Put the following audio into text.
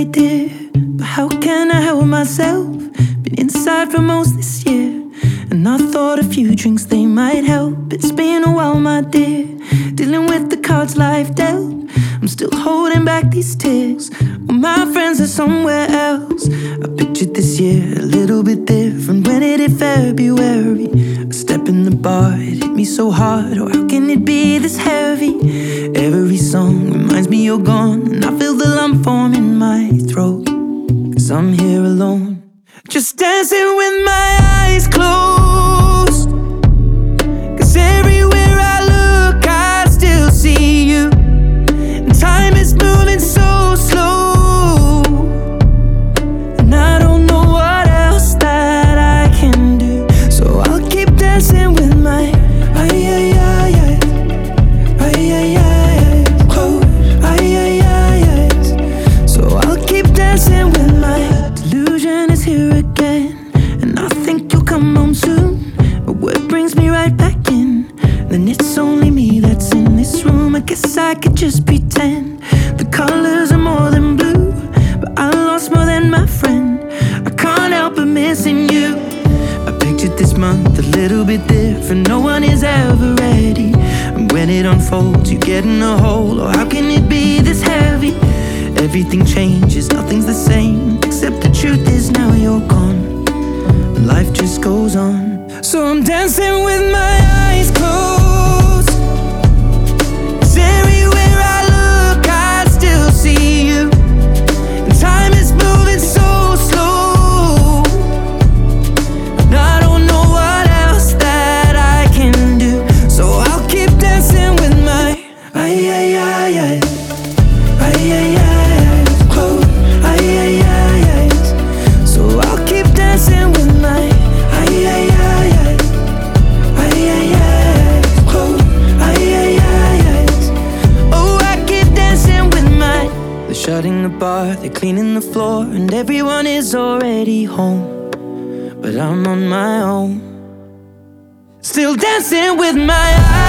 idea, but how can I help myself? Been inside for most this year, and I thought a few drinks, they might help. It's been a while, my dear, dealing with the cards life dealt. I'm still holding back these tears, well, my friends are somewhere else. I pictured this year a little bit different when it hit February. A step in the bar, it hit me so hard, or how can it be this heavy? Every song reminds me you're gone, and I feel the lump form in my throat, 'cause I'm here alone, just dancing with my eyes closed. 'Cause everywhere I look, I still see you. And time is moving so slow, and I don't know what else that I can do. So I'll keep dancing with my so I'll keep dancing with my delusion is here again, and I think you'll come home soon. But what brings me right back in? Then it's only me that's in this room. I guess I could just pretend the colors are more than blue, but I lost more than my friend. I can't help but missing you. I pictured this month a little bit different. No one is ever ready, and when it unfolds, you get in a hole. Or how can it be this heavy? Everything changes, nothing's the same, except the truth is now you're gone, and life just goes on. So I'm dancing with my eyes closed, 'cause everywhere I look, I still see you. And time is moving so slow, and I don't know what else that I can do. So I'll keep dancing with my so I'll keep dancing with my oh, I keep dancing with my. They're shutting the bar, they're cleaning the floor, and everyone is already home, but I'm on my own, still dancing with my eyes.